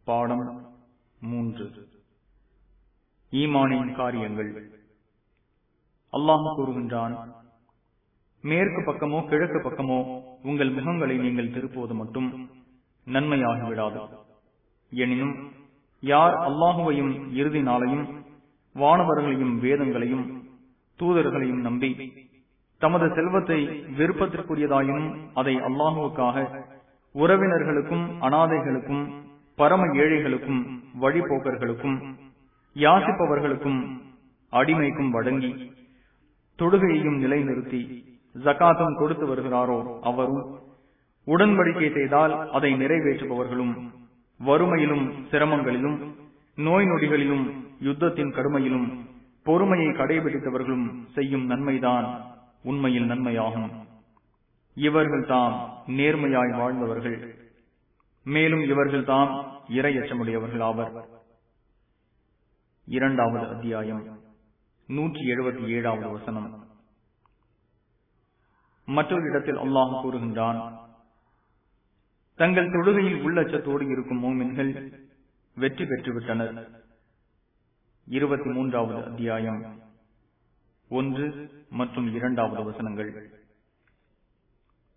பாடம் 3. ஈமானின் காரியங்கள். அல்லாஹ் கூறுகின்றான், மேற்கு பக்கமோ கிழக்கு பக்கமோ உங்கள் முகங்களை நீங்கள் திருப்புவது மட்டும் நன்மையாகிவிடாது. எனினும் யார் அல்லாஹுவையும் இறுதி நாளையும் வானவர்களையும் வேதங்களையும் தூதர்களையும் நம்பி தமது செல்வத்தை விருப்பத்திற்குரியதாயினும் அதை அல்லாஹுவுக்காக உறவினர்களுக்கும் அனாதைகளுக்கும் பரம ஏழைகளுக்கும் வழிபோக்கர்களுக்கும் யாசிப்பவர்களுக்கும் அடிமைக்கும் வழங்கி தொழுகையையும் நிலைநிறுத்தி ஜகாத்தும் கொடுத்து வருகிறாரோ அவரும், உடன்படிக்கை செய்தால் அதை நிறைவேற்றுபவர்களும், வறுமையிலும் சிரமங்களிலும் நோய் நொடிகளிலும் யுத்தத்தின் கடுமையிலும் பொறுமையை கடைபிடித்தவர்களும் செய்யும் நன்மைதான் உண்மையில் நன்மையாகும். இவர்கள் தாம் நேர்மையாய் வாழ்ந்தவர்கள், மேலும் இவர்கள் தாம் இறையச்சமுடையவர்கள் ஆவர். 2வது அத்தியாயம் 177வது வசனம். மற்றொரு இடத்தில் அல்லாஹ் கூறுகின்றான், தங்கள் தொழுகையில் உள்ளச்சத்தோடு இருக்கும் மோமின்கள் வெற்றி பெற்றுவிட்டனர். 23வது அத்தியாயம் 1 மற்றும் 2வது வசனங்கள்.